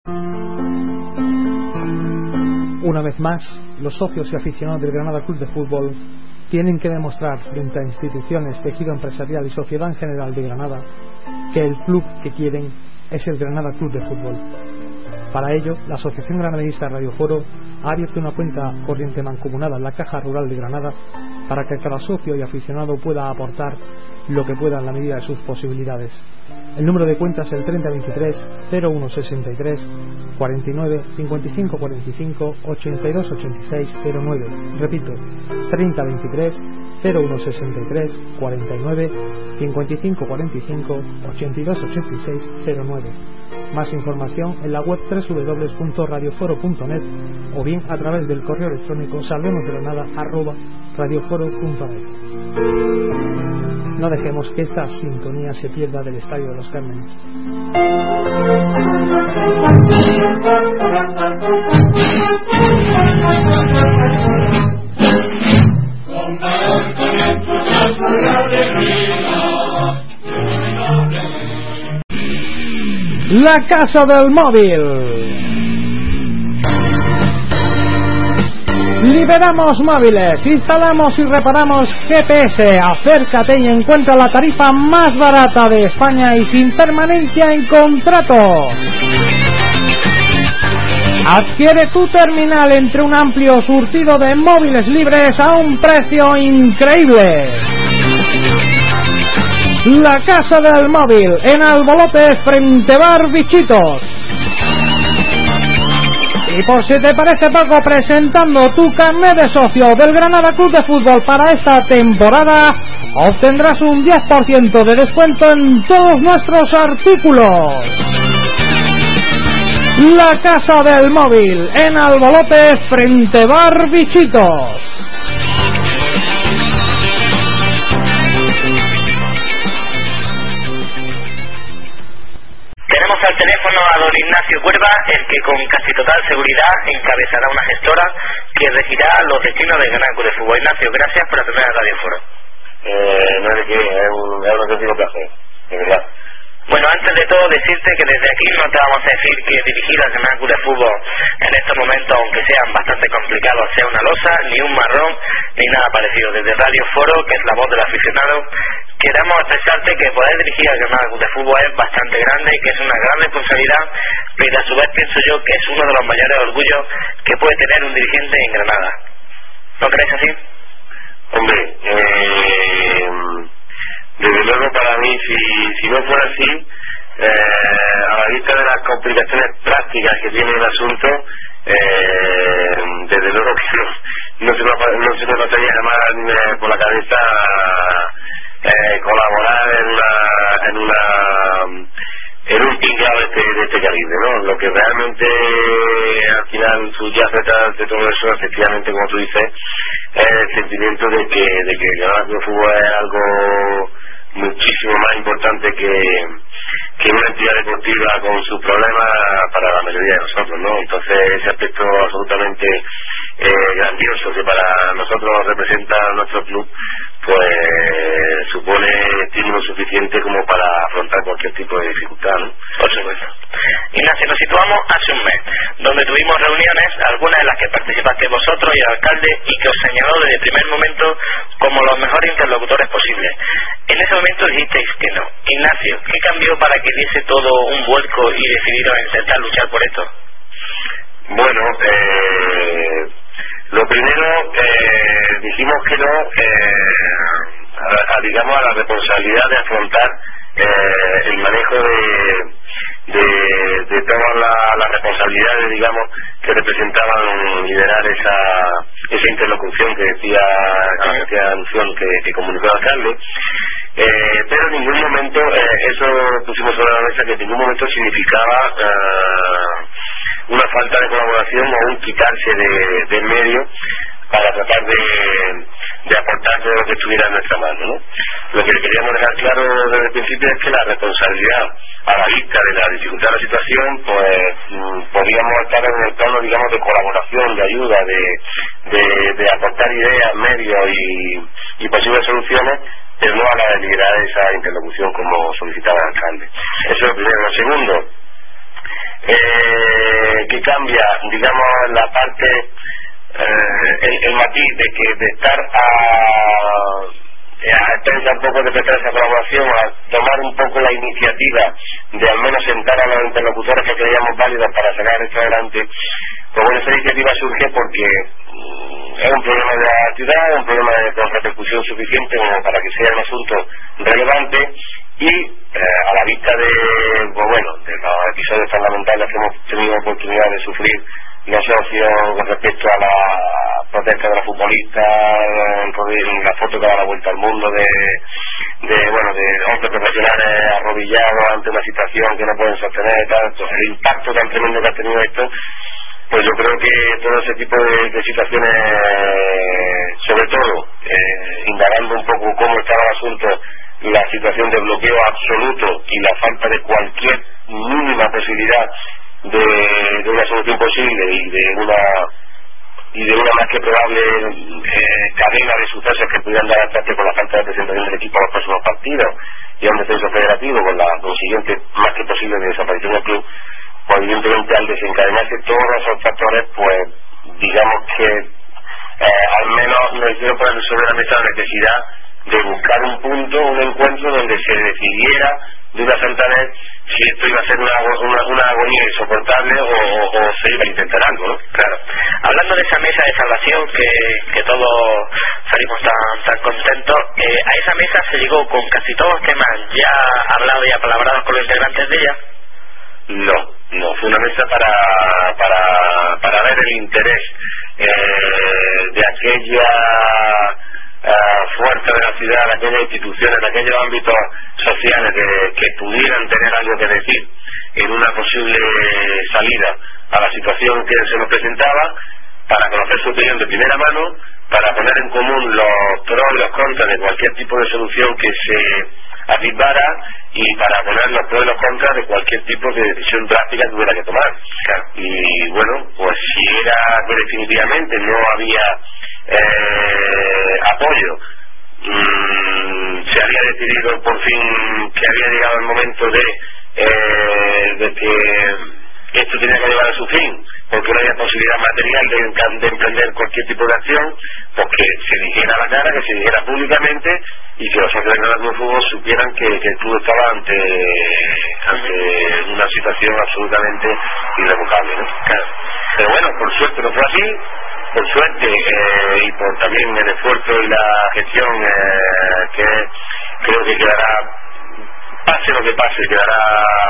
Una vez más, los socios y aficionados del Granada Club de Fútbol tienen que demostrar frente a instituciones, tejido empresarial y sociedad en general de Granada que el club que quieren es el Granada Club de Fútbol. Para ello, la Asociación Granadinista Radio Foro ha abierto una cuenta corriente mancomunada en la Caja Rural de Granada para que cada socio y aficionado pueda aportar lo que pueda en la medida de sus posibilidades. El número de cuenta es el 3023 0163 49 55 45 82 86 09. Repito, 3023 0163 49 55 45 82 86 09. Más información en la web www.radioforo.net o bien a través del correo electrónico salvemosgranada@radioforo.net. No dejemos que esta sintonía se pierda del Estadio de los Cármenes. La Casa del Móvil. Liberamos móviles, instalamos y reparamos GPS. Acércate y encuentra la tarifa más barata de España y sin permanencia en contrato. Adquiere tu terminal entre un amplio surtido de móviles libres a un precio increíble. La Casa del Móvil, en Albolote, frente Bar Bichitos. Y por si te parece poco, presentando tu carnet de socio del Granada Club de Fútbol para esta temporada, obtendrás un 10% de descuento en todos nuestros artículos. La Casa del Móvil, en Albolote, frente Bar Bichitos. Tenemos al teléfono a don Ignacio Cuerva, el que con casi total seguridad encabezará una gestora que regirá los destinos del Granada Club de Fútbol. Ignacio, gracias por atender a Radio Foro. No es que es un auténtico placer, de verdad. Bueno, antes de todo decirte que desde aquí no te vamos a decir que dirigir al Granada Club de Fútbol en estos momentos, aunque sean bastante complicados, sea una losa, ni un marrón, ni nada parecido. Desde Radio Foro, que es la voz del aficionado, queremos expresarte que poder dirigir al Granada Club de Fútbol es bastante grande y que es una gran responsabilidad, pero a su vez pienso yo que es uno de los mayores orgullos que puede tener un dirigente en Granada. ¿No crees así? Hombre, desde luego para mí, si no fuera así, a la vista de las complicaciones prácticas que tiene el asunto, desde luego que no se me pasaría jamás por la cabeza colaborar en un tinglado de este calibre, ¿no? Lo que realmente al final subyace detrás de todo eso, efectivamente, como tú dices, es el sentimiento de que el Granada Club de Fútbol es algo muchísimo más importante que una entidad deportiva con sus problemas para la mayoría de nosotros, ¿no? Entonces ese aspecto absolutamente grandioso que para nosotros representa nuestro club, pues supone estímulo suficiente como para afrontar cualquier tipo de dificultad, ¿no? Por supuesto. Ignacio, nos situamos hace un mes, donde tuvimos reuniones, algunas en las que participaste vosotros y el alcalde, y que os señaló desde el primer momento como los mejores interlocutores posibles. En ese momento dijisteis que no. Ignacio, ¿qué cambió para que diese todo un vuelco y decidieron intentar luchar por esto? Bueno, lo primero, dijimos que no, digamos, a la responsabilidad de afrontar el manejo de todas las responsabilidades, digamos, que representaban liderar esa interlocución que decía alusión que comunicó el alcalde, pero en ningún momento, eso pusimos sobre la mesa, que en ningún momento significaba una falta de colaboración o un quitarse de medio para tratar de aportar todo lo que estuviera en nuestra mano, ¿no? Lo que queríamos dejar claro desde el principio es que la responsabilidad, a la vista de la dificultad de la situación, pues podíamos estar en el tono, digamos, de colaboración, de ayuda, de aportar ideas, medios y posibles soluciones, pero no a la de liderar esa interlocución como solicitaba el alcalde. Eso es lo primero. Lo segundo, que cambia, digamos, la parte, el matiz de estar a pensar un poco de prestar esa colaboración, a tomar un poco la iniciativa de al menos sentar a los interlocutores que creíamos válidos para sacar esto adelante. Pues bueno, esa iniciativa surge porque es un problema de la ciudad, un problema con repercusión suficiente como para que sea un asunto relevante, y a la vista de los episodios tan lamentables que hemos tenido oportunidad de sufrir los socios con respecto a la protesta de los futbolistas, en la foto que da la vuelta al mundo de 11 profesionales arrodillados ante una situación que no pueden sostener, tanto el impacto tan tremendo que ha tenido esto, pues yo creo que todo ese tipo de situaciones, sobre todo indagando un poco cómo estaba el asunto, la situación de bloqueo absoluto y la falta de cualquier mínima posibilidad de una solución posible y de una más que probable cadena de sucesos que pudieran dar al traste con la falta de presentación del equipo a los próximos partidos y a un descenso federativo con la consiguiente más que posible de desaparición del club, pues evidentemente al desencadenarse todos esos factores, pues digamos que al menos nos hicieron poner sobre la mesa la necesidad de buscar un punto, un encuentro donde se decidiera de una santa vez si esto iba a ser una agonía insoportable o se iba a intentar algo, ¿no? Claro. Hablando de esa mesa de salvación que todos salimos tan contentos, a esa mesa se llegó con casi todos los temas ya hablados y apalabrados con los integrantes de ella. No, fue una mesa para ver el interés de aquella fuerza de la ciudad, de aquellas instituciones, de aquellos ámbitos sociales que pudieran tener algo que decir en una posible salida a la situación que se nos presentaba, para conocer su opinión de primera mano, para poner en común los pros y los contras de cualquier tipo de solución que se atisbara y para poner los pros y los contras de cualquier tipo de decisión drástica que hubiera que tomar. Y bueno, pues si era que definitivamente no había apoyo, se había decidido por fin que había llegado el momento de que esto tenía que llegar a su fin, porque no había posibilidad material de emprender cualquier tipo de acción, pues que se dijera a la cara, que se dijera públicamente y que los socios del Club de Fútbol supieran que el club estaba ante una situación absolutamente irrevocable, ¿no? Claro. Pero bueno, por suerte no fue así, por suerte y por también el esfuerzo y la gestión que creo que quedará, pase lo que pase, quedará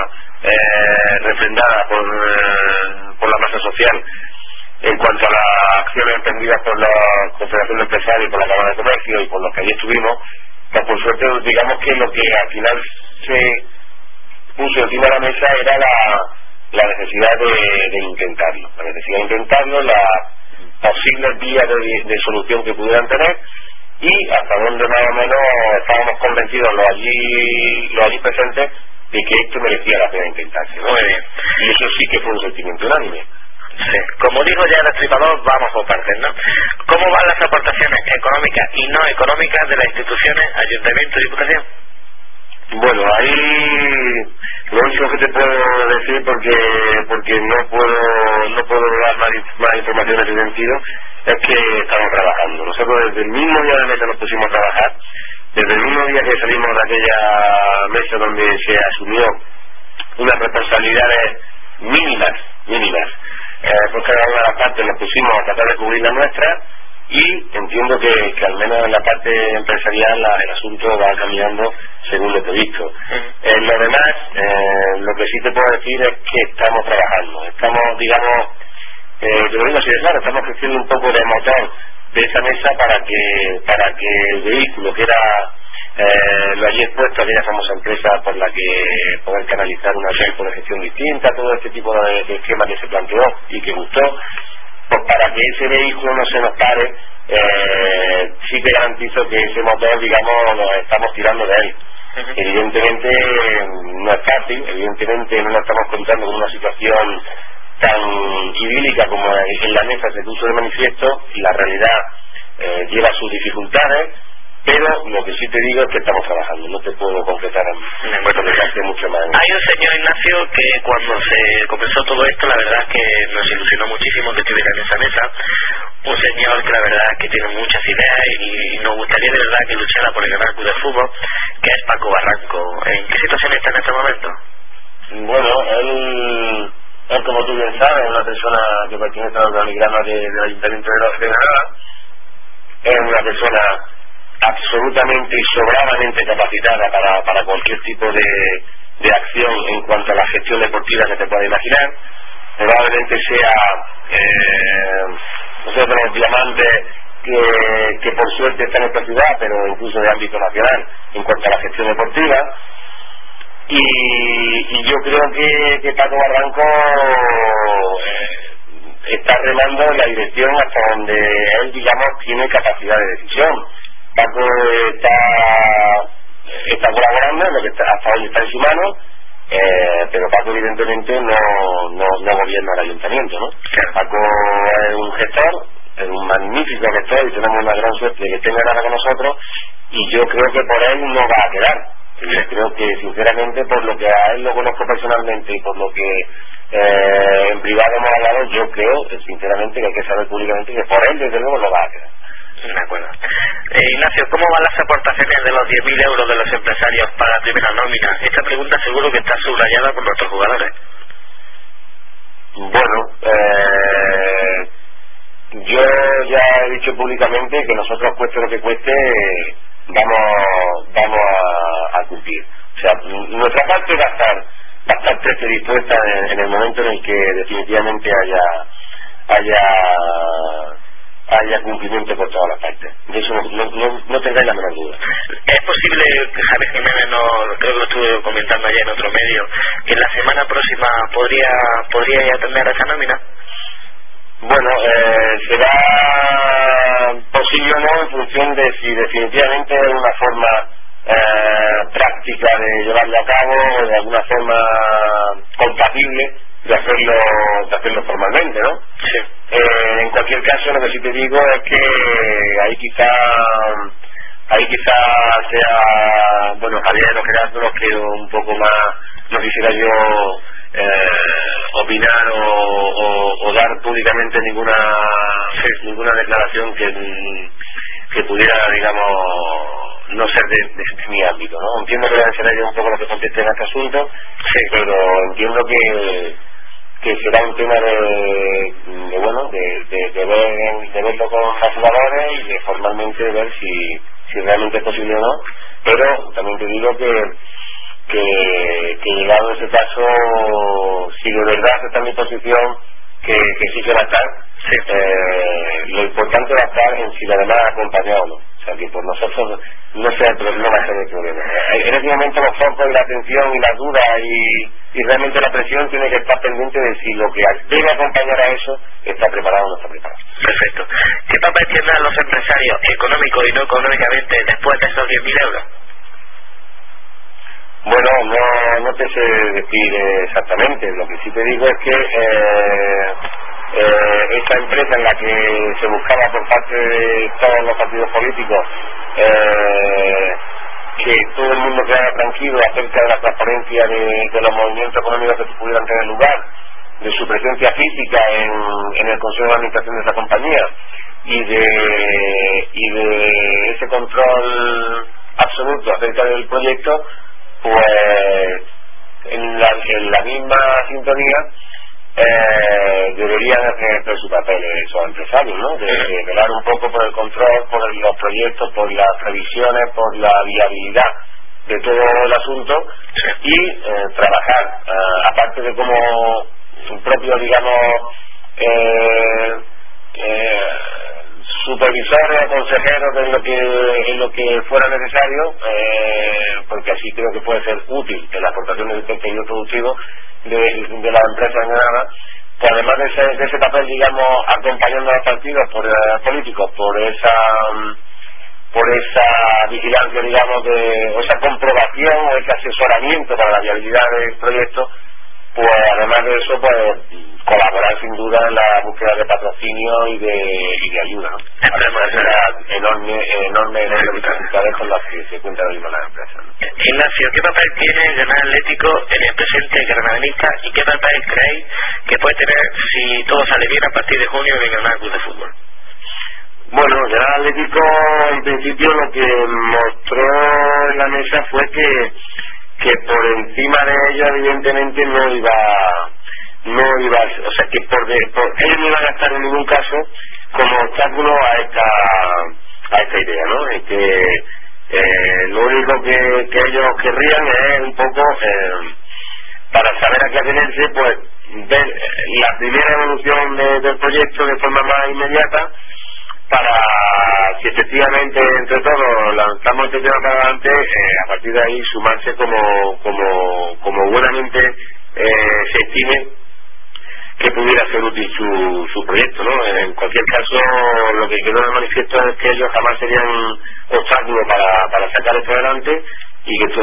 refrendada por la masa social en cuanto a las acciones emprendidas por la Confederación de Empresarios, por la Cámara de Comercio y por los que allí estuvimos, pues por suerte digamos que lo que al final se puso encima de la mesa era la necesidad de intentarlo, las posibles vías de solución que pudieran tener y hasta donde más o menos estábamos convencidos los allí presentes de que esto merecía la pena intentarse, ¿no? Muy bien. Y eso sí que fue un sentimiento unánime. Sí. Como dijo ya el destripador, vamos por partes, ¿no? ¿Cómo van las aportaciones económicas y no económicas de las instituciones, ayuntamiento y diputación? Bueno, ahí lo único que te puedo decir, porque no puedo dar más información en ese sentido, es que estamos trabajando. Nosotros desde el mismo día de mesa nos pusimos a trabajar, desde el mismo día que salimos de aquella mesa donde se asumió unas responsabilidades mínimas, por cada una de las partes nos pusimos a tratar de cubrir la nuestra y entiendo que al menos en la parte empresarial el asunto va caminando según lo previsto. En lo demás, lo que sí te puedo decir es que estamos trabajando, yo lo digo así de claro, estamos creciendo un poco de motor de esa mesa para que el vehículo que era lo allí expuesto, aquella famosa empresa por la que poder canalizar una tipo de gestión distinta, todo este tipo de esquema que se planteó y que gustó, pues para que ese vehículo no se nos pare, sí te garantizo que ese motor, nos estamos tirando de él. Evidentemente no es fácil, evidentemente no nos estamos encontrando con una situación tan idílica como en la mesa se puso de manifiesto, y la realidad lleva sus dificultades, Pero lo que sí te digo es que estamos trabajando, no te puedo concretar mucho más. Hay un señor, Ignacio, que cuando se comenzó todo esto, la verdad es que nos ilusionó muchísimo que estuviera en esa mesa. Un señor que la verdad es que tiene muchas ideas y nos gustaría de verdad que luchara por el Granada Club de Fútbol, que es Paco Barranco. ¿En qué situación está en este momento? Bueno, él como tú bien sabes, es una persona que pertenece al organigrama del Ayuntamiento de Granada. Es una persona absolutamente y sobradamente capacitada para cualquier tipo de acción en cuanto a la gestión deportiva que te puedas imaginar. Probablemente sea nosotros los diamantes que por suerte está en esta ciudad, pero incluso de ámbito nacional en cuanto a la gestión deportiva. Y yo creo que Paco Barranco está remando en la dirección hasta donde él, digamos, tiene capacidad de decisión. Paco está colaborando en lo que hasta donde está en su mano, pero Paco evidentemente no gobierna el ayuntamiento, ¿no? Paco es un gestor, es un magnífico gestor y tenemos una gran suerte de que tenga nada con nosotros, y yo creo que por él no va a quedar. Yo creo que sinceramente, por lo que a él lo conozco personalmente y por lo que en privado hemos hablado, yo creo sinceramente que hay que saber públicamente que por él desde luego no va a quedar. De acuerdo. Ignacio, ¿cómo van las aportaciones de los 10.000 euros de los empresarios para la primera nómina? Esta pregunta seguro que está subrayada por nuestros jugadores. Bueno, yo ya he dicho públicamente que nosotros, cueste lo que cueste, vamos a cumplir. O sea, nuestra parte va a estar predispuesta en el momento en el que definitivamente haya cumplimiento por todas las partes. De eso no tengáis la menor duda. ¿Es posible, Javier Jiménez, creo que lo estuve comentando ayer en otro medio, que en la semana próxima podría ya atender a esa nómina? Bueno, será posible o no en función de si definitivamente es una forma práctica de llevarlo a cabo o de alguna forma compatible de hacerlo formalmente, ¿no? Sí. En cualquier caso, lo que sí te digo es que ahí quizá sea, bueno, Javier o Gerardo, los que un poco más no quisiera yo opinar o dar públicamente ninguna declaración que pudiera, digamos, no ser de mi ámbito, ¿no? Entiendo que deben ser ellos un poco los que contesten a este asunto, sí, pero entiendo que será un tema de verlo con los jugadores y de formalmente ver si realmente es posible o no, pero también te digo que llegado ese caso, si de verdad está en mi posición, que sí que va a estar, sí. Lo importante va a estar en si además acompañado o no. O sea, que por nosotros no va a ser el problema. En este momento los focos y la atención y la duda y realmente la presión tiene que estar pendiente de si lo que debe acompañar a eso está preparado o no está preparado. Perfecto. ¿Qué papel tendrán los empresarios económicos y no económicamente después de esos 10.000 euros? Bueno, no te sé decir exactamente. Lo que sí te digo es que esta empresa en la que se buscaba por parte de todos los partidos políticos que todo el mundo quedara tranquilo acerca de la transparencia de los movimientos económicos que pudieran tener lugar, de su presencia física en el Consejo de Administración de esa compañía y de ese control absoluto acerca del proyecto, pues en la misma sintonía deberían hacer su papel esos empresarios, ¿no? De velar un poco por el control, por los proyectos, por las previsiones, por la viabilidad de todo el asunto y trabajar, aparte de como un propio, digamos, supervisores o consejeros en lo que fuera necesario, porque así creo que puede ser útil en la aportación del tejido productivo de la empresa en Granada, pues además de ese papel, digamos, acompañando a los partidos políticos por esa vigilancia, digamos, o esa comprobación o ese asesoramiento para la viabilidad del proyecto, pues además de eso, pues colaborar sin duda en la búsqueda de patrocinio y de ayuda, ¿no? Además de las enormes dificultades con las que se cuentan hoy mismo las empresas, ¿no? Ignacio, ¿qué papel tiene el Granada Atlético en el presente granadinista y qué papel creéis que puede tener si todo sale bien a partir de junio en el Granada Club de Fútbol? Bueno, el Granada Atlético en principio lo que mostró en la mesa fue que por encima de ello evidentemente no iba, o sea que por ellos no iban a estar en ningún caso como obstáculo a esta idea, ¿no? Es que lo único que ellos querrían es un poco para saber a qué atenerse, pues ver la primera evolución del proyecto de forma más inmediata, para si efectivamente entre todos lanzamos este tema para adelante, a partir de ahí sumarse como buenamente se estime que pudiera ser útil su proyecto, ¿no? En cualquier caso, lo que quedó de manifiesto es que ellos jamás serían obstáculo para sacar esto adelante, y que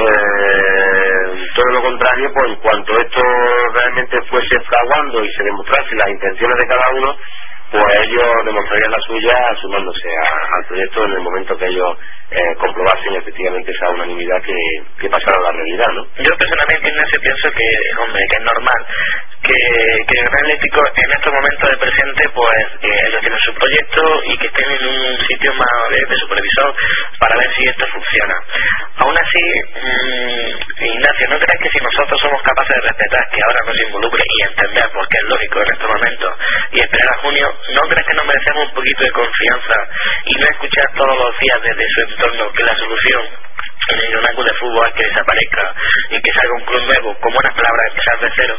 todo lo contrario, pues en cuanto esto realmente fuese fraguando y se demostrase las intenciones de cada uno, pues ellos demostrarían la suya sumándose al proyecto en el momento que ellos comprobasen efectivamente esa unanimidad que pasara a la realidad, ¿no? Yo personalmente, Ignacio, pienso que es normal que el Granada Atlético en estos momentos del presente, pues ellos tienen su proyecto y que estén en un sitio más de supervisor para ver si esto funciona. Aún así, Ignacio, ¿no crees que si nosotros somos capaces de respetar que ahora nos involucre y entender, porque es lógico en estos momentos, y esperar a junio, ¿no crees que nos merecemos un poquito de confianza y no escuchar todos los días desde su entorno que la solución en el Granada Club de Fútbol es que desaparezca y que salga un club nuevo, con buenas palabras, empezar de cero?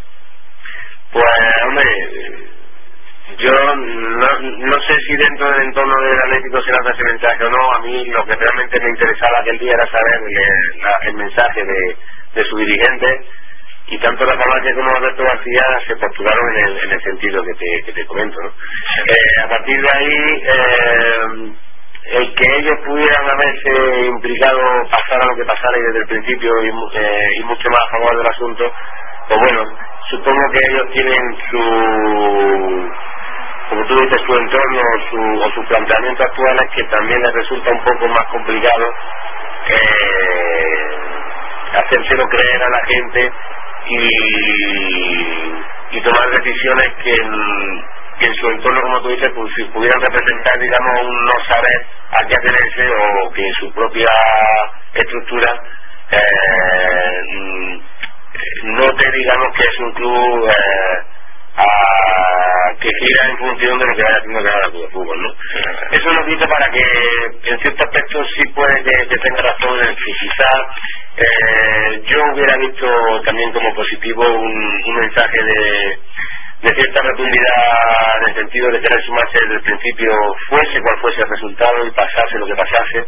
Pues, hombre, yo no sé si dentro del entorno del Atlético se lanza ese mensaje o no. A mí lo que realmente me interesaba aquel día era saber el mensaje de su dirigente, y tanto la Falange como Alberto García se postularon en el sentido que te comento, ¿no? A partir de ahí, el que ellos pudieran haberse implicado, pasara lo que pasara y desde el principio y mucho más a favor del asunto, pues bueno, supongo que ellos tienen como tú dices, su entorno o sus planteamientos actuales, que también les resulta un poco más complicado hacérselo creer a la gente y tomar decisiones que en su entorno, como tú dices, pues si pudieran representar, digamos, un no saber a qué atenerse, o que en su propia estructura note, digamos, que es un club que gira en función de lo que vaya haciendo cada club de fútbol, ¿no? Eso nos dice para que en ciertos aspectos sí puede que tenga razón en que quizás yo hubiera visto también como positivo un mensaje de cierta rotundidad, en el sentido de querer sumarse desde el principio, fuese cual fuese el resultado y pasase lo que pasase.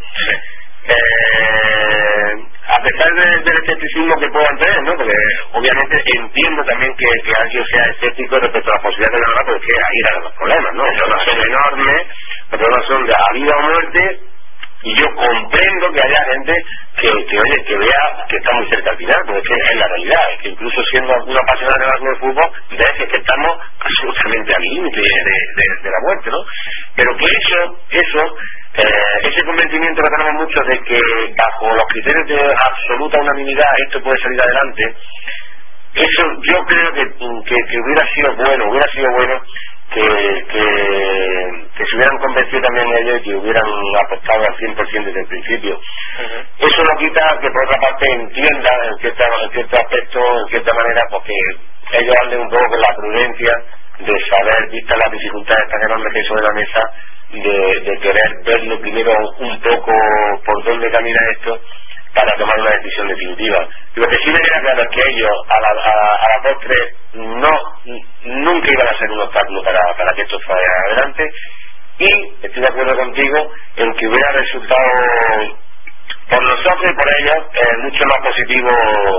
A pesar del escepticismo que puedan tener, ¿no? Porque obviamente entiendo también que alguien sea escéptico respecto a las posibilidades de la verdad, porque ahí eran los problemas, ¿no? Los problemas son enormes, los problemas son de vida o muerte, y yo comprendo que haya gente que vea que está muy cerca al final, porque es la realidad, es que incluso siendo una apasionada del fútbol, ves que estamos absolutamente al límite de la muerte, ¿no? Pero que ese convencimiento que tenemos muchos de que bajo los criterios de absoluta unanimidad esto puede salir adelante, eso yo creo que hubiera sido bueno que se hubieran convencido también ellos y que hubieran apostado al 100% desde el principio. Eso no quita que por otra parte entienda en cierto aspecto, en cierta manera, porque ellos anden un poco con la prudencia de saber, vistas las dificultades tan enormes que hay sobre la mesa, de querer verlo primero un poco por dónde camina esto para tomar una decisión definitiva. Lo que sí me queda claro es que ellos a la postre nunca iban a ser un obstáculo para que esto fuera adelante, y estoy de acuerdo contigo en que hubiera resultado por nosotros y por ellos mucho más positivo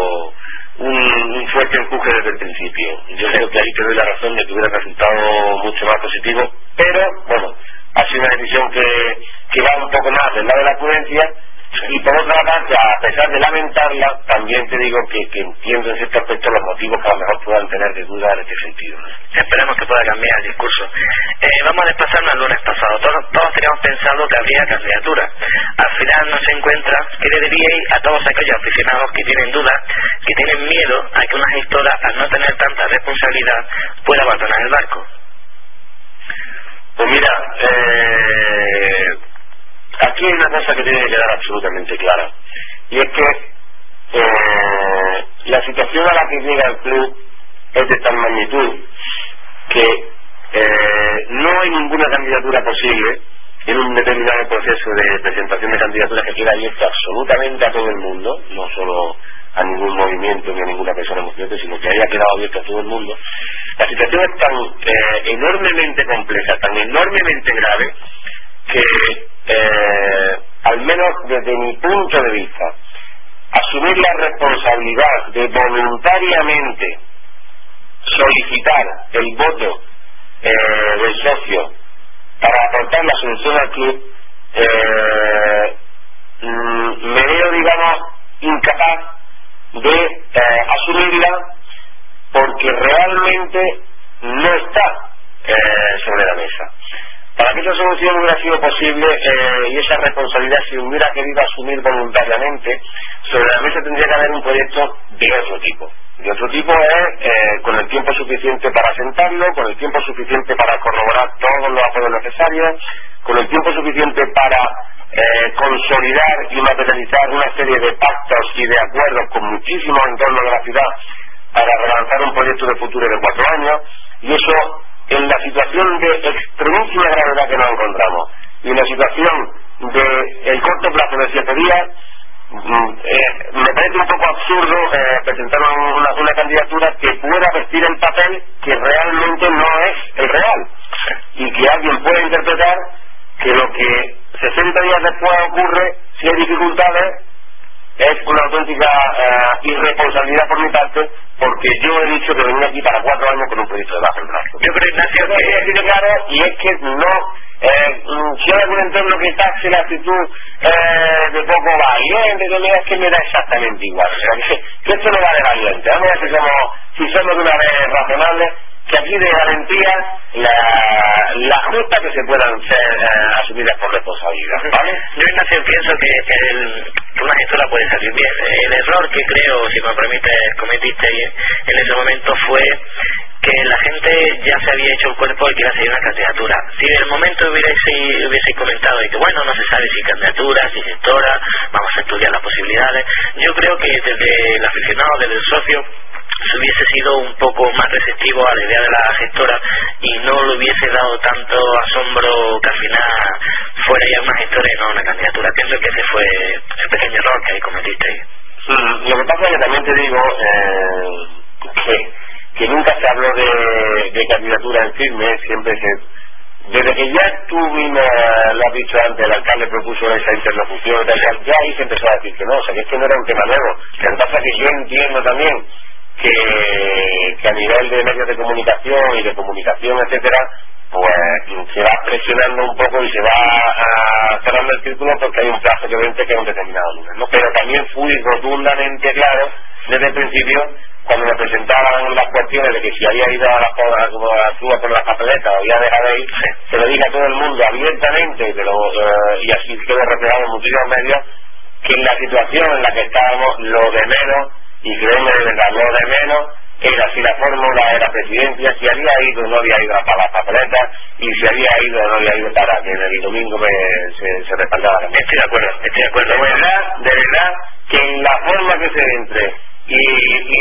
un fuerte empuje desde el principio. Yo creo que ahí te doy la razón de que hubiera resultado mucho más positivo, pero bueno, ha sido una decisión que va un poco más del lado de la prudencia. Y por otra parte, a pesar de lamentarla, también te digo que entiendo en cierto aspecto los motivos que a lo mejor puedan tener de duda en este sentido, ¿no? Esperemos que pueda cambiar el discurso. Vamos a desplazarnos al lunes pasado. Todos teníamos pensado que habría candidatura. Al final no se encuentra. ¿Qué le diríais a todos aquellos aficionados que tienen dudas, que tienen miedo a que una gestora, al no tener tanta responsabilidad, pueda abandonar el barco? Pues mira, aquí hay una cosa que tiene que quedar absolutamente clara, y es que la situación a la que llega el club es de tal magnitud que no hay ninguna candidatura posible en un determinado proceso de presentación de candidaturas que queda abierto absolutamente a todo el mundo, no solo a ningún movimiento ni a ninguna persona en concreto, sino que haya quedado abierto a todo el mundo. La situación es tan enormemente compleja, tan enormemente grave, que al menos desde mi punto de vista, asumir la responsabilidad de voluntariamente solicitar el voto del socio para aportar la solución al club, me veo, digamos, incapaz de asumirla, porque realmente no está sobre la mesa. Para que esa solución hubiera sido posible y esa responsabilidad se hubiera querido asumir voluntariamente, sobre la mesa tendría que haber un proyecto de otro tipo. De otro tipo es con el tiempo suficiente para sentarlo, con el tiempo suficiente para corroborar todos los apoyos necesarios, con el tiempo suficiente para consolidar y materializar una serie de pactos y de acuerdos con muchísimos entornos de la ciudad para relanzar un proyecto de futuro de 4 años, y eso en la situación de extremísima gravedad que nos encontramos y en la situación de el corto plazo de 7 días, me parece un poco absurdo presentar una candidatura que pueda vestir el papel que realmente no es el real, y que alguien puede interpretar que lo que 60 días después ocurre, si hay dificultades, es una auténtica irresponsabilidad por mi parte, porque yo he dicho que venía aquí para 4 años con un proyecto de bajo el brazo. Yo creo, Ignacio, que he sido claro, y es que no, si hay algún entorno que taxe la actitud de poco valiente, es que me da exactamente igual. O sea, que esto no va de valiente. Vamos a ver si somos de una vez razonables, que aquí de valentía la justa que se puedan ser asumidas por responsabilidad, ¿vale? Yo, Ignacio, pienso que una gestora puede salir bien. El error que creo, si me permite, cometiste en ese momento fue que la gente ya se había hecho un cuerpo de que iba a seguir una candidatura. Si en el momento hubiese comentado y que bueno, no se sabe si candidatura, si gestora, vamos a estudiar las posibilidades, yo creo que desde el aficionado, desde el socio, se hubiese sido un poco más receptivo a la idea de la gestora y no le hubiese dado tanto asombro que al final fuera ya una gestora y no una candidatura. Pienso que ese fue el pequeño error que ahí cometiste. Lo que pasa es que también te digo que nunca se habló de candidatura en firme, siempre desde que ya tú mismo lo has dicho antes, el alcalde propuso esa interlocución, ya ahí se empezó a decir que no, o sea que esto no era un tema nuevo. Lo que pasa es que yo entiendo también que a nivel de medios de comunicación y de comunicación, etcétera, pues se va presionando un poco y se va cerrando el círculo, porque hay un plazo que vence que es un determinado lunes, ¿no? Pero también fui rotundamente claro desde el principio, cuando me presentaban las cuestiones de que si había ido a la suba por las papeletas o había dejado de ir, se lo dije a todo el mundo abiertamente, y así quedó reflejado en muchísimos medios, que en la situación en la que estábamos, lo de menos, y créeme de verdad, lo de menos era si la fórmula era presidencia, si había ido o no había ido para las papeletas, y si había ido o no había ido para que el domingo se respaldara. Estoy de acuerdo. De verdad que en la forma que se entre y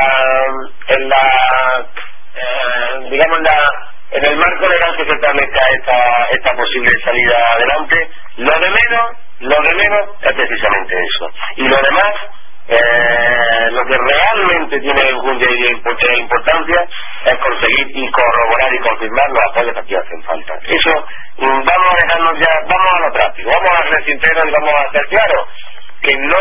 en el marco legal que se establezca esta posible salida adelante, lo de menos es precisamente eso, y lo demás, lo que realmente tiene importancia es conseguir y corroborar y confirmar los apoyos que aquí hacen falta. Eso, vamos a dejarnos ya, vamos a lo práctico, vamos a ser sinceros y vamos a ser claros, que no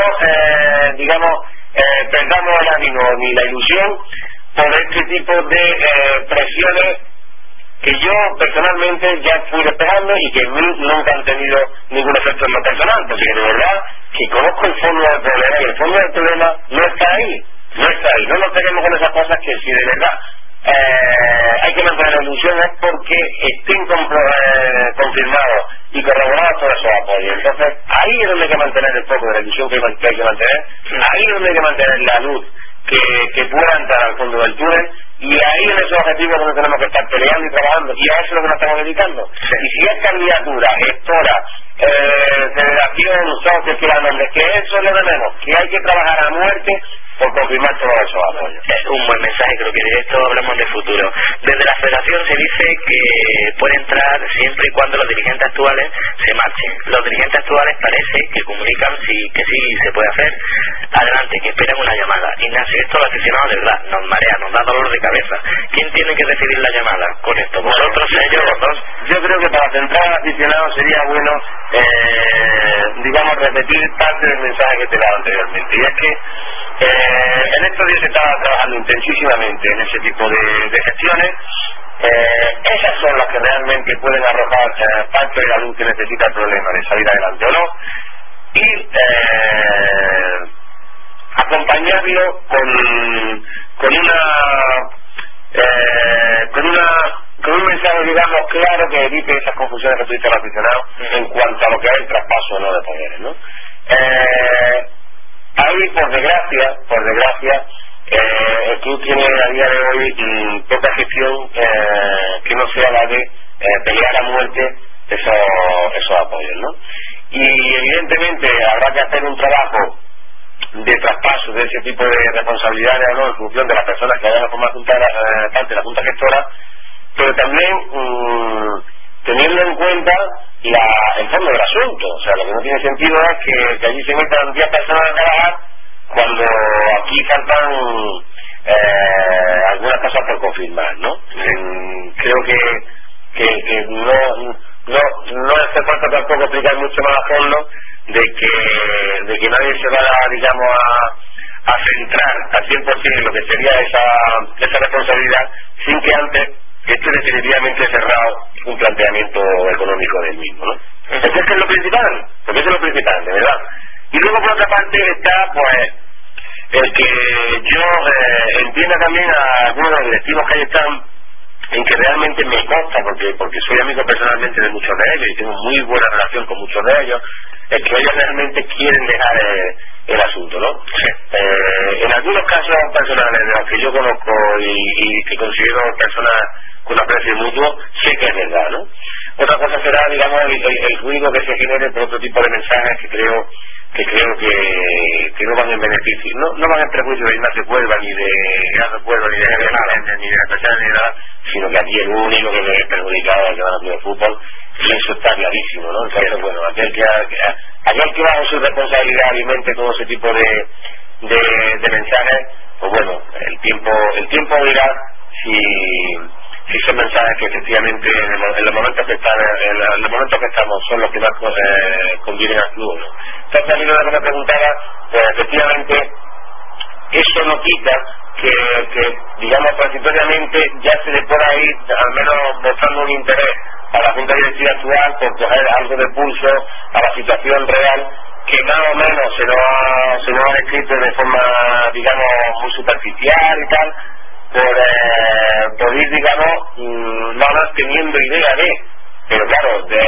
perdamos el ánimo ni la ilusión por este tipo de presiones que yo personalmente ya fui despejando y que en mí nunca han tenido ningún efecto en lo personal, porque de verdad que conozco el fondo del problema, y el fondo del problema no está ahí, no nos tenemos con esas cosas que si de verdad hay que mantener la ilusión es porque estén confirmados y corroborados todos esos apoyos. Entonces ahí es donde hay que mantener el foco de la ilusión que hay que mantener, ahí es donde hay que mantener la luz que pueda entrar al fondo del túnel, y ahí en esos objetivos donde tenemos que estar peleando y trabajando, y a eso es lo que nos estamos dedicando. Sí. Y si es candidatura, gestora, federación, socios, que la nombre, que eso es lo de menos, que hay que trabajar a muerte por confirmar todos esos apoyos. Es un buen mensaje, creo que de esto hablamos de futuro. Desde la federación se dice que puede entrar siempre y cuando los dirigentes actuales se marchen. Los dirigentes actuales parece que comunican que sí se puede hacer. Adelante, que esperen una llamada. Ignacio, esto lo aficionados de verdad nos marea, nos da dolor de cabeza. ¿Quién tiene que decidir la llamada con esto? ¿Vosotros, ellos, los dos? Yo creo que para centrar al aficionado sería bueno, digamos, repetir parte del mensaje que te daba anteriormente. Y es que en estos días se está trabajando intensísimamente en ese tipo de gestiones. Esas son las que realmente pueden arrojar parte de la luz que necesita el problema de salir adelante o no, y acompañarlo con un mensaje, digamos, claro, que evite esas confusiones que tuviste al aficionado en cuanto a lo que es el traspaso o no de poderes, ¿no? Ahí, por desgracia, el club tiene a día de hoy poca gestión que no sea la de pelear a muerte esos apoyos, ¿no? Y evidentemente habrá que hacer un trabajo de traspaso de ese tipo de responsabilidades, ¿no?, en función de las personas que vayan a formar parte de la Junta Gestora, pero también teniendo en cuenta el fondo del asunto. O sea, lo que no tiene sentido es que allí se metan 10 personas a trabajar cuando aquí faltan algunas cosas por confirmar, ¿no? Creo que no hace falta tampoco explicar mucho más a fondo de que nadie se va, digamos, a centrar al 100% en lo que sería esa responsabilidad, sin que antes esté definitivamente cerrado un planteamiento económico del mismo, ¿no? Porque eso es lo principal, de verdad. Y luego, por otra parte, está pues el que yo entiendo también a algunos de los directivos que ahí están, en que realmente me consta, porque soy amigo personalmente de muchos de ellos y tengo muy buena relación con muchos de ellos, es que ellos realmente quieren dejar el asunto, ¿no? En algunos casos personales de los que yo conozco y que considero personas con aprecio mutuo, sé que es verdad, ¿no? Otra cosa será, digamos, el ruido que se genere por otro tipo de mensajes que creo que no van en beneficio, no van en prejuicio de Ignacio Cuerva, ni de Ignacio Cuerva, ni de nada, ni de Natasha, ni de nada, sino que aquí el único que me ve perjudicado es el Gran Club de Fútbol, y eso está clarísimo, ¿no? Entonces, bueno, aquel que bajo su responsabilidad alimente todo ese tipo de mensajes, pues bueno, el tiempo dirá si son mensajes que efectivamente en los momentos que estamos son los que más convienen al club, ¿no? Entonces, a mí lo que me preguntaba, pues efectivamente eso no quita que digamos transitoriamente ya se le pueda ir al menos mostrando un interés a la Junta Directiva actual por coger algo de pulso a la situación real que más o menos se nos ha descrito de forma, digamos, muy superficial y tal, por ir, digamos, no más teniendo idea de, pero claro,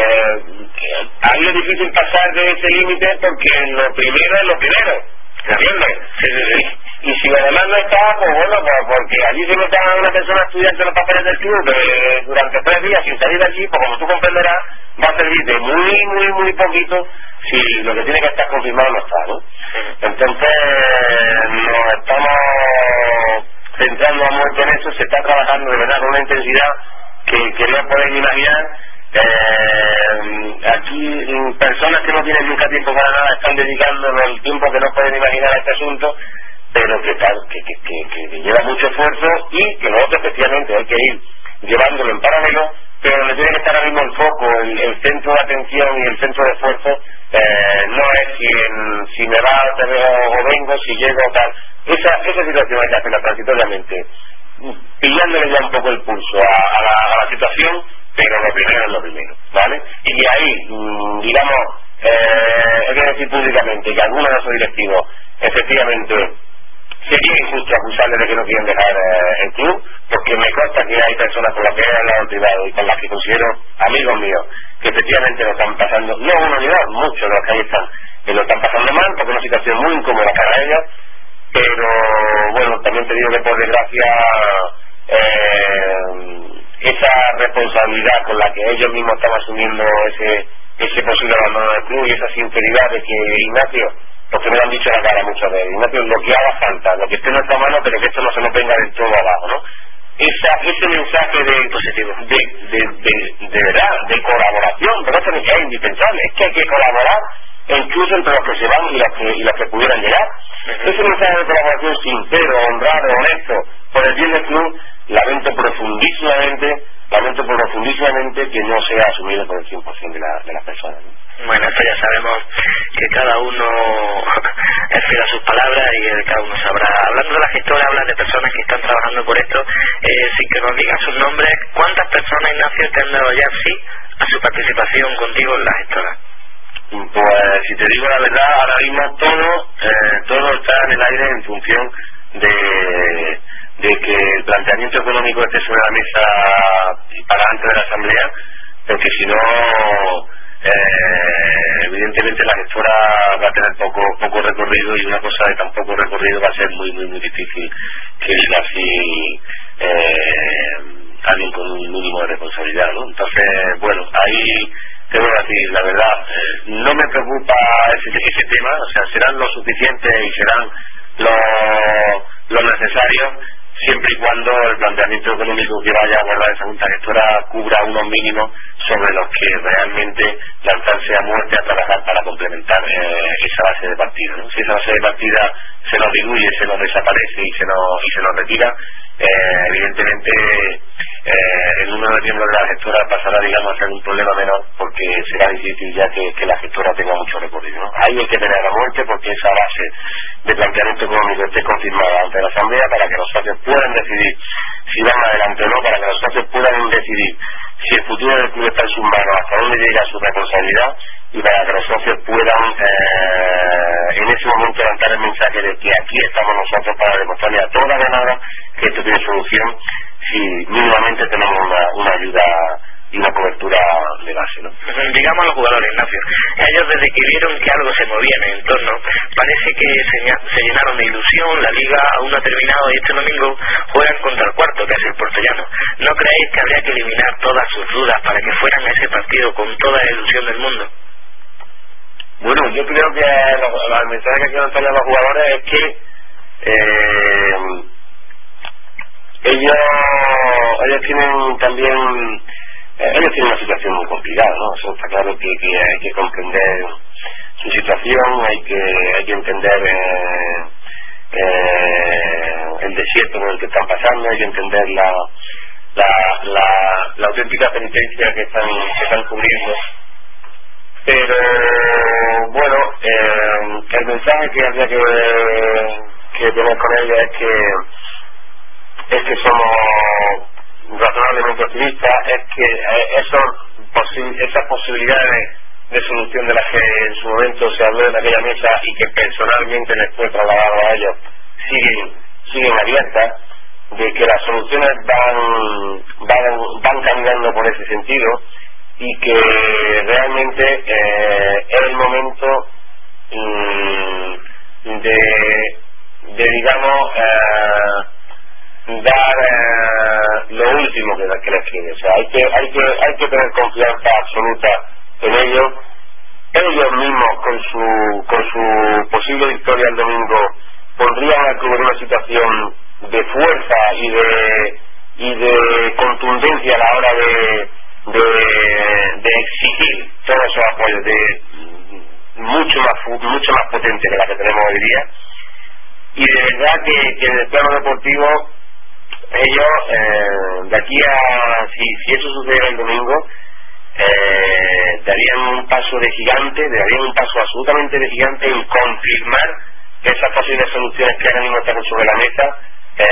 ahí es difícil pasar de ese límite porque lo primero es lo primero, ¿entiendes? Sí. Y si además no está, pues bueno, pues porque allí se meta una persona estudiante en los papeles del club durante 3 días sin salir de allí, pues como tú comprenderás, va a servir de muy poquito si lo que tiene que estar confirmado no está, ¿no? Entonces nos estamos centrando a muerte en eso, se está trabajando de verdad con una intensidad que no podéis imaginar. Aquí personas que no tienen nunca tiempo para nada están dedicando el tiempo que no pueden imaginar a este asunto, pero que lleva mucho esfuerzo y que nosotros efectivamente hay que ir llevándolo en paralelo, pero donde tiene que estar ahora mismo el foco, el centro de atención y el centro de esfuerzo no es si me va o vengo, si llego o tal. Esa situación hay que hacerla transitoriamente, pillándole ya un poco el pulso a la situación, pero lo primero es lo primero, ¿vale? Y ahí, digamos, hay que decir públicamente que algunos de esos directivos efectivamente sería injusto acusarles de que no quieren dejar el club, porque me consta que hay personas con las que he hablado en privado y con las que considero amigos míos que efectivamente lo están pasando, no uno ni dos, muchos de los que ahí están, que lo están pasando mal porque es una situación muy incómoda para ellos, pero bueno, también te digo que por desgracia esa responsabilidad con la que ellos mismos están asumiendo ese posible abandono del club y esa sinceridad de que Ignacio, porque me lo han dicho en la cara muchas veces, Ignacio, lo que haga falta, lo que esté en nuestra mano, pero que esto no se nos venga del todo abajo, ¿no? Ese mensaje de verdad, de colaboración, pero eso es indispensable, es que hay que colaborar incluso entre los que se van y los que pudieran llegar. Ese mensaje de colaboración sincero, honrado, honesto, por el bien del club, lamento profundísimamente que no sea asumido por el 100% de las personas, ¿no? Bueno, esto ya sabemos que cada uno es fiel a sus palabras y cada uno sabrá. Hablando de la gestora, hablas de personas que están trabajando por esto, sin que nos digan sus nombres. ¿Cuántas personas, Ignacio, te han dado ya sí a su participación contigo en la gestora? Pues si te digo la verdad, ahora mismo todo está en el aire en función de que el planteamiento económico esté sobre la mesa para antes de la asamblea, porque si no evidentemente la gestora va a tener poco recorrido, y una cosa de tan poco recorrido va a ser muy difícil que diga así alguien con un mínimo de responsabilidad, ¿no? Entonces, bueno, ahí te voy a decir la verdad, no me preocupa ese tema, o sea, serán lo suficiente y serán lo necesario, siempre y cuando el planteamiento económico que vaya a guardar esa junta gestora cubra unos mínimos sobre los que realmente lanzarse a muerte a trabajar para complementar esa base de partida, ¿no? Si esa base de partida se nos diluye, se nos desaparece y se nos retira, evidentemente el número de miembros de la gestora pasará, digamos, a ser un problema menor, porque será difícil ya que la gestora tenga mucho recorrido, ¿no? Ahí hay que tener a muerte porque esa base de planteamiento económico esté confirmada ante la asamblea para que los socios puedan decidir si van adelante o no, para que los socios puedan decidir si el futuro del club está en sus manos, hasta dónde llega su responsabilidad, y para que los socios puedan en ese momento lanzar el mensaje de que aquí estamos nosotros para demostrarle a toda Granada que esto tiene solución si mínimamente tenemos una ayuda y una cobertura de base, ¿no? Digamos a los jugadores, Ignacio, ellos desde que vieron que algo se movía en el entorno, parece que se llenaron de ilusión. La liga aún no ha terminado y este domingo juegan contra el cuarto, que es el Portellano. ¿No creéis que habría que eliminar todas sus dudas para que fueran a ese partido con toda la ilusión del mundo? Bueno, yo creo que el mensaje que quiero darle a los jugadores es que ellos tienen también una situación muy complicada, ¿no? Eso está claro que hay que comprender su situación, hay que entender el desierto por el que están pasando, hay que entender la auténtica penitencia que están cubriendo. Pero bueno, el mensaje que habría que tener con ellos es que somos razonablemente optimistas, es que esas posibilidades de solución de las que en su momento se habló en aquella mesa y que personalmente les fue trasladado a ellos siguen abiertas, de que las soluciones van caminando por ese sentido, y que realmente es el momento de digamos dar lo último que les quede. O sea, hay que tener confianza absoluta en ellos. Ellos mismos con su posible victoria el domingo pondrían al club en una situación de fuerza y de contundencia a la hora de exigir todos esos apoyos mucho más potente que la que tenemos hoy día. Y de verdad que en el plano deportivo ellos de aquí a si eso sucediera el domingo darían un paso de gigante, darían un paso absolutamente de gigante en confirmar que esas posibles soluciones que ahora mismo están sobre la mesa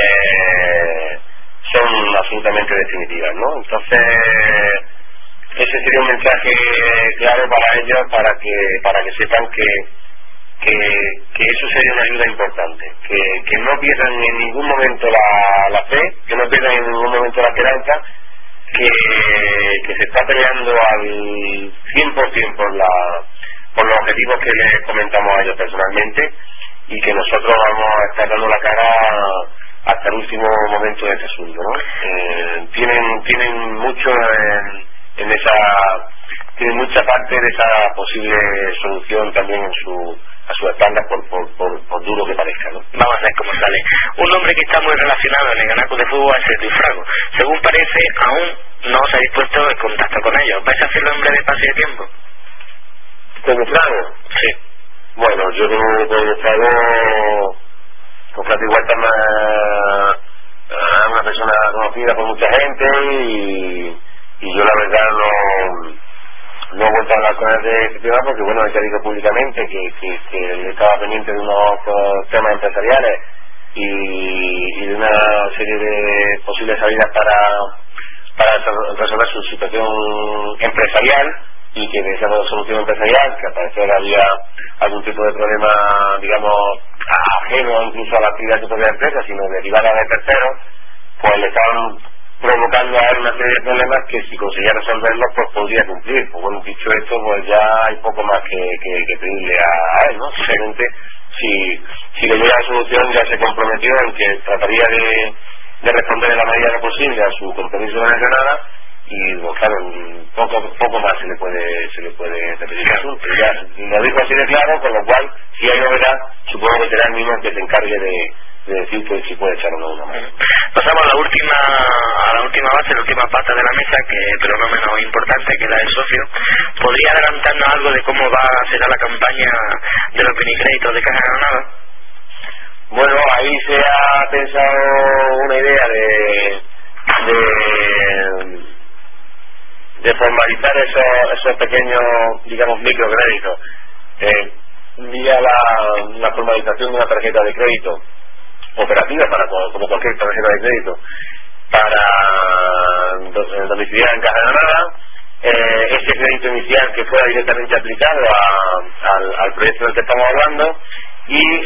son absolutamente definitivas, ¿no? Entonces ese ese sería un mensaje claro para ellos, para que sepan que eso sería una ayuda importante, que no pierdan en ningún momento la fe, que no pierdan en ningún momento la esperanza, que se está peleando al 100% por los objetivos que les comentamos a ellos personalmente, y que nosotros vamos a estar dando la cara hasta el último momento de este asunto, ¿no? Tienen mucho en esa, tienen mucha parte de esa posible solución también a sus espaldas, por duro que parezca, ¿no? Vamos a ver cómo sale. Un hombre que está muy relacionado en el Granada Club de Fútbol es el Frago. Según parece, aún no se ha dispuesto el contacto con ellos. ¿Vais a hacerlo en breve pase de tiempo? ¿Con el Frago? Sí. Bueno, yo con el Frago, con Francisco Huerta, es una persona conocida por mucha gente, y yo la verdad no he vuelto a hablar con él de este tema, porque bueno, él ya dijo públicamente que él estaba pendiente de unos temas empresariales y de una serie de posibles salidas para resolver su situación empresarial, y que de esa solución empresarial, que al parecer había algún tipo de problema, digamos, ajeno incluso a la actividad de su propia empresa, sino derivada de terceros, pues le estaban provocando a él una serie de problemas que, si conseguía resolverlos, pues podría cumplir. Pues bueno, dicho esto, pues ya hay poco más que pedirle a él, ¿no? Simplemente, si le llega la solución, ya se comprometió en que trataría de responder en la medida posible a su compromiso con el Granada, y pues claro, poco más se le puede repetir el asunto. Ya lo dijo así de claro, con lo cual, si hay novedad, supongo que será el mismo que se encargue de decir que si puede echar o no una mano. Pasamos a la última base, la última pata de la mesa, pero no menos importante, que la del socio. ¿Podría adelantarnos algo de cómo será la campaña de los minicréditos de Caja Granada? Bueno, ahí se ha pensado una idea de formalizar esos pequeños, digamos, microcréditos vía la formalización de una tarjeta de crédito operativa, como cualquier tarjeta de crédito, para domiciliar en Caja Granada. Ese crédito inicial que fuera directamente aplicado al proyecto del que estamos hablando, y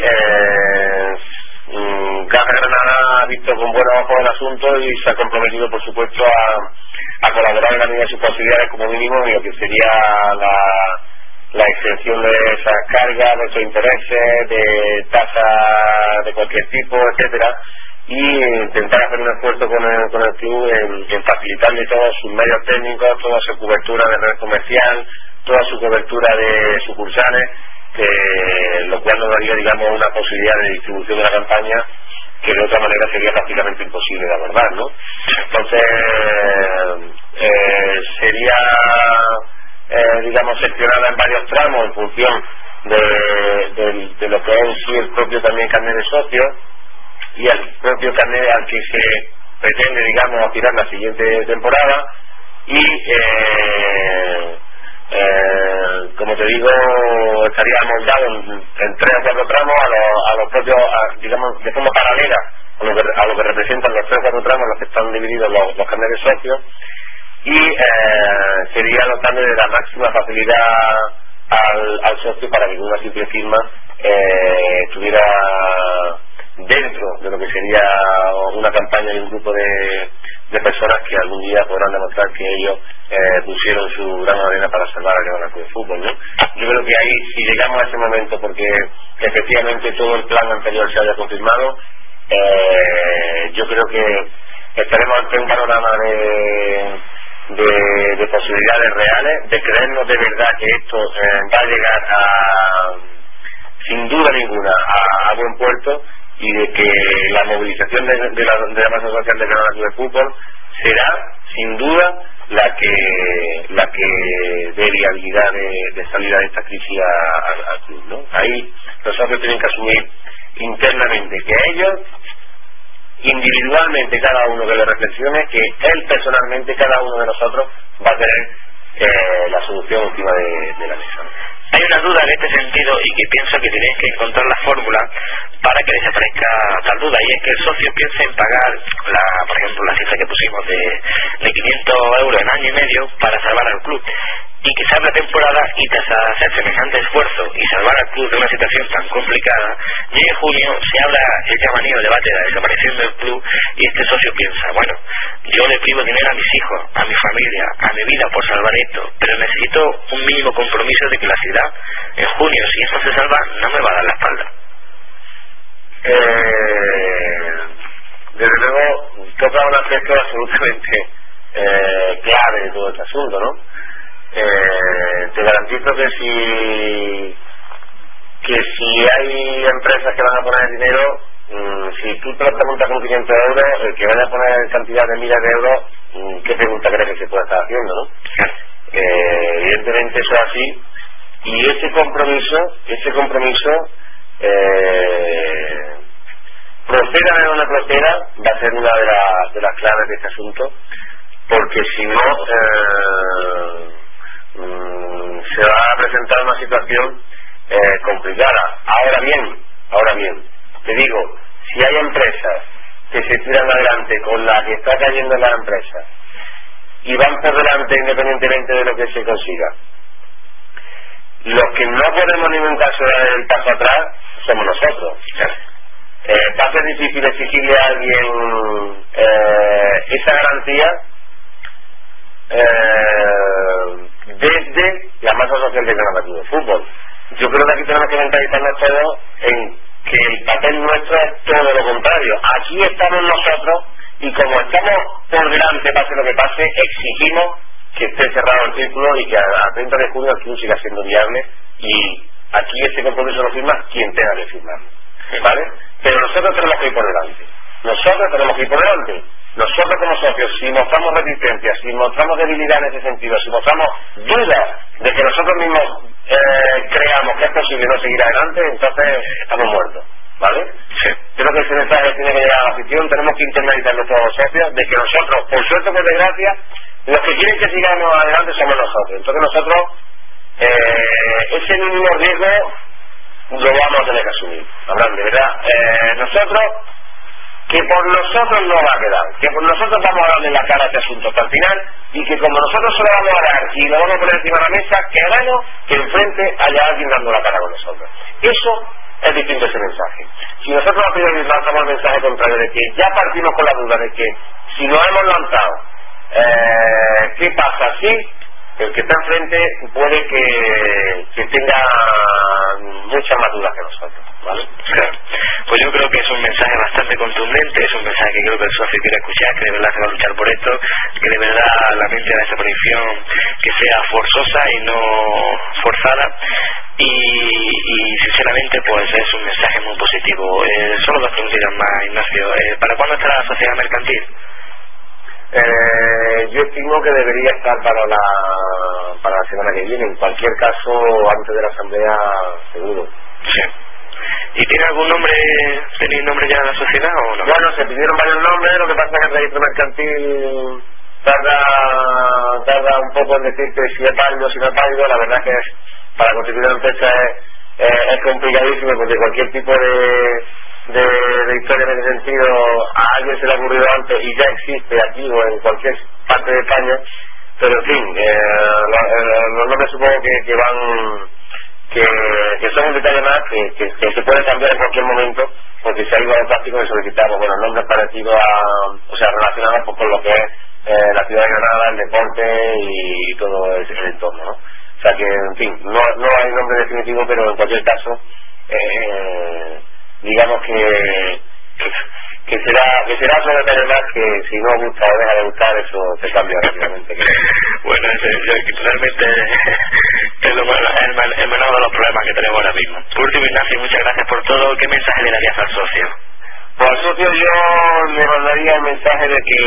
Caja Granada ha visto con buenos ojos el asunto y se ha comprometido, por supuesto, a colaborar en la medida de sus posibilidades, como mínimo, en lo que sería la exención de esas cargas, de esos intereses, de tasas de cualquier tipo, etcétera, y intentar hacer un esfuerzo con el club en facilitarle todos sus medios técnicos, toda su cobertura de red comercial, toda su cobertura de sucursales, lo cual nos daría, digamos, una posibilidad de distribución de la campaña que de otra manera sería prácticamente imposible de abordar, ¿no? Entonces sería digamos, seccionada en varios tramos en función de lo que es en sí el propio también carnet de socio, y el propio carnet al que se pretende, digamos, aspirar la siguiente temporada, y como te digo, estaría montado en 3 o 4 tramos a los propios, digamos, de forma paralela a lo que representan los 3 o 4 tramos en los que están divididos los carnets de socios, y sería dotarle de la máxima facilidad al socio para que con una simple firma estuviera dentro de lo que sería una campaña y un grupo de personas que algún día podrán demostrar que ellos pusieron su gran arena para salvar al Granada Club de Fútbol, ¿no? Yo creo que ahí, si llegamos a ese momento, porque efectivamente todo el plan anterior se haya confirmado, yo creo que estaremos ante un panorama de posibilidades reales, de creernos de verdad que esto va a llegar sin duda ninguna a buen puerto, y de que la movilización de la masa social del Granada Club de Fútbol será sin duda la que dé viabilidad de salida de esta crisis al club, ¿no? Ahí los socios tienen que asumir internamente que ellos, individualmente, cada uno que le reflexione, que él personalmente, cada uno de nosotros va a tener la solución encima de la mesa. Hay una duda en este sentido y que pienso que tenéis que encontrar la fórmula para que desaparezca tal duda, y es que el socio piense en pagar, por ejemplo, la cifra que pusimos de 500 euros en año y medio para salvar al club, y que se abra temporada y tras hacer semejante esfuerzo y salvar al club de una situación tan complicada, llegue junio, se abra el ya manido debate de la desaparición del club y este socio piensa, bueno, yo le privo dinero a mis hijos, a mi familia, a mi vida por salvar esto, pero necesito un mínimo compromiso de que la ciudad en junio, si esto se salva, no me va a dar la espalda. Desde luego toca un aspecto absolutamente clave de todo este asunto, ¿no? Te garantizo que si hay empresas que van a poner dinero, si tú te lo preguntas con 500 euros, el que vaya a poner cantidad de miles de euros, ¿qué pregunta crees que se puede estar haciendo, no? Evidentemente eso es así, y ese compromiso proceda o no proceda, va a ser una de las claves de este asunto, porque si no se va a presentar una situación complicada. Ahora bien, te digo, si hay empresas que se tiran adelante con la que está cayendo la empresa y van por delante independientemente de lo que se consiga, los que no podemos en ningún caso dar el paso atrás somos nosotros. Va a ser difícil exigirle a alguien esa garantía desde la masa social de Granada Club de Fútbol. Yo creo que aquí tenemos que mentalizarnos todos en que el papel nuestro es todo lo contrario. Aquí estamos nosotros y como estamos por delante, pase lo que pase, exigimos que esté cerrado el círculo y que a 30 de junio el club siga siendo viable, y aquí ese compromiso lo firma quien tenga que firmar, ¿vale? Pero nosotros tenemos que ir por delante. Nosotros como socios, si mostramos resistencia, si mostramos debilidad en ese sentido, si mostramos dudas de que nosotros mismos creamos que es posible no seguir adelante, entonces estamos muertos, ¿vale? Sí. Creo que ese mensaje tiene que llegar a la afición. Tenemos que internalizarlo todos los socios, de que nosotros, por suerte o por desgracia, los que quieren que sigamos adelante somos nosotros. Entonces nosotros ese mínimo riesgo lo vamos a tener que asumir, Abraham, de verdad. Nosotros, que por nosotros no va a quedar, que por nosotros vamos a darle la cara a este asunto hasta el final, y que como nosotros se lo vamos a dar y lo vamos a poner encima de la mesa, que hagamos que enfrente haya alguien dando la cara con nosotros. Eso es distinto, ese mensaje. Si nosotros a priori lanzamos el mensaje contrario de que ya partimos con la duda de que si nos hemos lanzado, ¿qué pasa? Sí, el que está enfrente puede que tenga muchas más dudas que nosotros, ¿vale? Claro. Pues yo creo que es un mensaje bastante contundente, es un mensaje que creo que el socio quiere escuchar, que de verdad se va a luchar por esto, que de verdad la mente de la desaparición que sea forzosa y no forzada, y sinceramente pues es un mensaje muy positivo. Solo dos preguntas más, Ignacio. ¿Para cuándo estará la sociedad mercantil? Yo estimo que debería estar para la semana que viene. En cualquier caso, antes de la asamblea, seguro. Sí. ¿Y tiene algún nombre, tenéis nombre ya de la sociedad o no? Bueno, se pidieron varios nombres. Lo que pasa es que el registro mercantil tarda un poco en decirte si es válido o si no es válido. La verdad que para constituir una empresa es complicadísimo, porque cualquier tipo de historia en ese sentido a alguien se le ha ocurrido antes y ya existe aquí o en cualquier parte de España, pero en fin, los nombres supongo que van, que son un detalle más que se puede cambiar en cualquier momento, porque si hay algo práctico que solicitamos, bueno, nombres parecidos relacionados con lo que es la ciudad de Granada, el deporte y todo ese entorno, ¿no? O sea que, en fin, no hay nombre definitivo, pero en cualquier caso digamos que será sobre detalle más, que si no gusta o deja de gustar, eso se cambia rápidamente. Bueno, realmente es el menor de los problemas que tenemos ahora mismo. Por último, Ignacio, muchas gracias por todo. ¿Qué mensaje le darías al socio? Pues al socio yo le mandaría el mensaje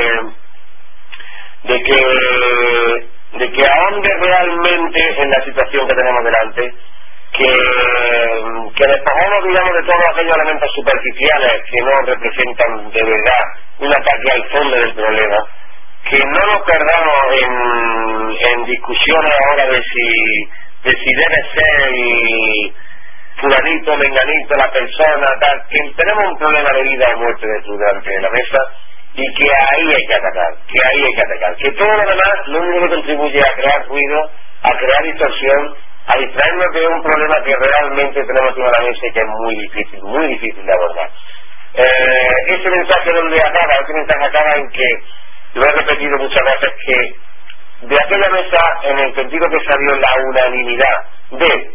de que ahonde realmente en la situación que tenemos delante, que despojemos, digamos, de todos aquellos elementos superficiales que no representan de verdad un ataque al fondo del problema, que no nos perdamos en discusiones ahora de de si debe ser fulanito, menganito, la persona, tal, que tenemos un problema de vida o muerte delante de la mesa, y que ahí hay que atacar, que todo lo demás lo único que contribuye a crear ruido, a crear distorsión, a distraernos de un problema que realmente tenemos encima de la mesa y que es muy difícil de abordar. Ese mensaje acaba en que, lo he repetido muchas veces, que de aquella mesa, en el sentido que salió la unanimidad de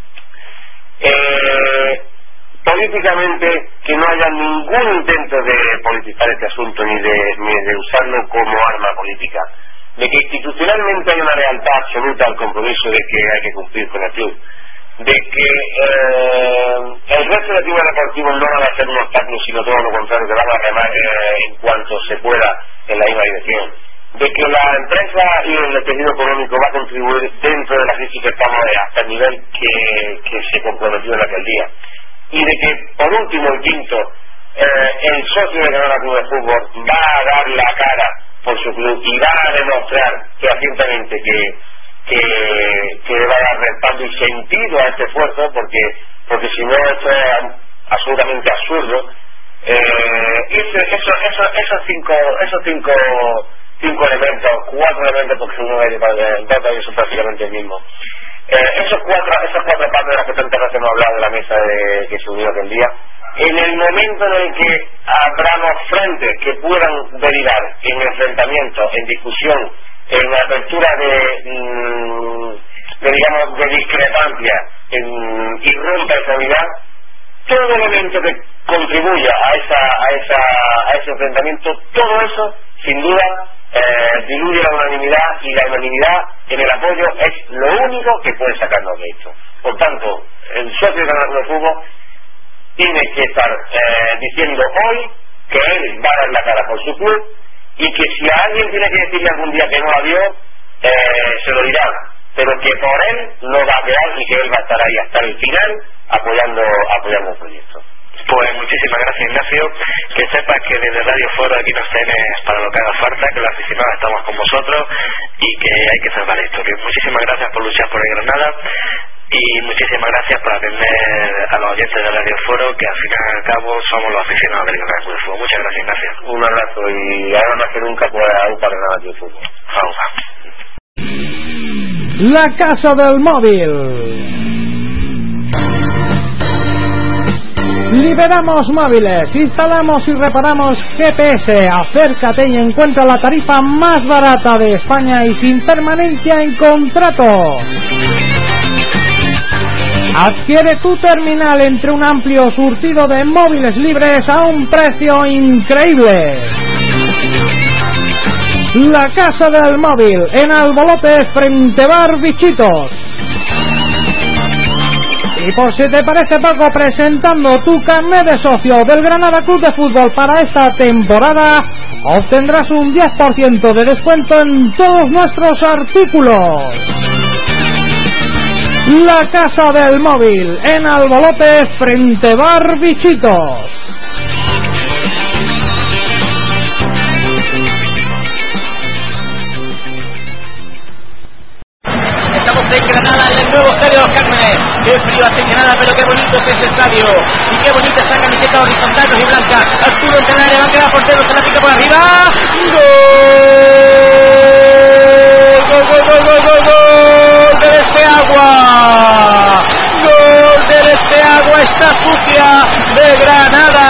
políticamente que no haya ningún intento de politizar este asunto ni de usarlo como arma política, de que institucionalmente hay una lealtad absoluta al compromiso de que hay que cumplir con el club, de que el resto de equipos deportivos no van a ser un obstáculo, sino todo lo contrario, que van a remar en cuanto se pueda en la misma dirección, de que la empresa y el tejido económico va a contribuir dentro de la crisis que estamos hasta el nivel que se comprometió en aquel día, y de que, por último, el quinto, el socio de Granada Club de Fútbol va a dar la cara por su club y va a demostrar fehacientemente que va a dar respaldo y sentido a este esfuerzo, porque si no esto es absolutamente absurdo. Esos cinco elementos, 4 elementos, porque uno de ellos son prácticamente el mismo. Esas cuatro partes de las que tantas veces hemos hablado de la mesa que se unió aquel día, en el momento en el que abramos frentes que puedan derivar en enfrentamientos, en discusión, en apertura de discrepancia, y rompa esa unidad, todo elemento que contribuya a ese enfrentamiento, todo eso, sin duda, diluye la unanimidad, y la unanimidad en el apoyo es lo único que puede sacarnos de esto. Por tanto, el socio de Granada de Fútbol tiene que estar diciendo hoy que él va a dar la cara por su club, y que si a alguien tiene que decirle algún día que no la dio, se lo dirá, pero que por él no va a quedar y que él va a estar ahí hasta el final apoyando el proyecto. Pues muchísimas gracias, Ignacio. Que sepas que desde Radio Foro aquí nos tienes para lo que haga falta, que los aficionados estamos con vosotros y que hay que salvar esto. Que muchísimas gracias por luchar por el Granada y muchísimas gracias por atender a los oyentes de Radio Foro, que al fin y al cabo somos los aficionados del Granada Club de Fútbol. Muchas gracias, Ignacio. Un abrazo, y ahora más que nunca pues para Granada Club de Fútbol. Pausa. La Casa del Móvil. Liberamos móviles, instalamos y reparamos GPS. Acércate y encuentra la tarifa más barata de España y sin permanencia en contrato. Adquiere tu terminal entre un amplio surtido de móviles libres a un precio increíble. La Casa del Móvil, en Albolote, frente Bar Bichitos. Y por si te parece poco, presentando tu carnet de socio del Granada Club de Fútbol para esta temporada, obtendrás un 10% de descuento en todos nuestros artículos. La Casa del Móvil, en Albolote, frente Bar Bichitos. De Granada, en el nuevo estadio de los Cármenes. Qué frío hace Granada, pero qué bonito es ese estadio. Y qué bonita esa camiseta horizontal y blanca. Arturo en el área, va a quedar portero, se la pica por arriba. ¡Gol del Esteagua! ¡Gol del Esteagua! Está sucia de Granada.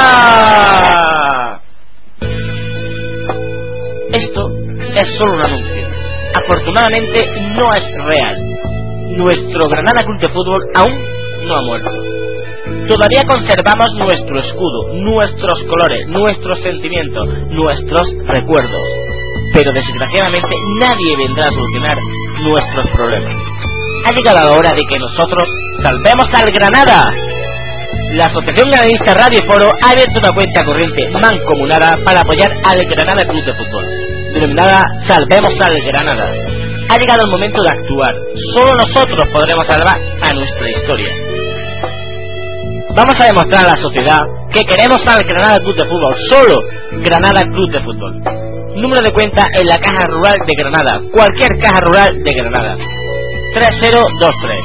Esto es solo un anuncio. Afortunadamente no es real. Nuestro Granada Club de Fútbol aún no ha muerto. Todavía conservamos nuestro escudo, nuestros colores, nuestros sentimientos, nuestros recuerdos. Pero desgraciadamente nadie vendrá a solucionar nuestros problemas. Ha llegado la hora de que nosotros salvemos al Granada. La Asociación Granadista Radio Foro ha abierto una cuenta corriente mancomunada para apoyar al Granada Club de Fútbol, denominada Salvemos al Granada. Ha llegado el momento de actuar. Solo nosotros podremos salvar a nuestra historia. Vamos a demostrar a la sociedad que queremos al Granada Club de Fútbol. Solo Granada Club de Fútbol. Número de cuenta en la Caja Rural de Granada. Cualquier Caja Rural de Granada. 3023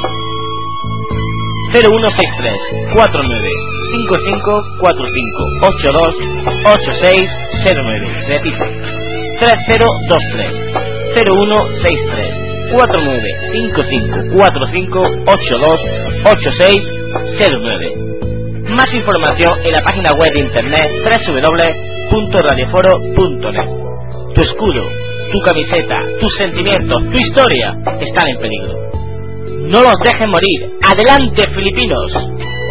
0163 49 55 45 82 8609. Repito, 3023 0163 49 55 45 82 8609. Más información en la página web de internet www.radioforo.net. Tu escudo, tu camiseta, tus sentimientos, tu historia están en peligro. No los dejen morir. ¡Adelante, filipinos!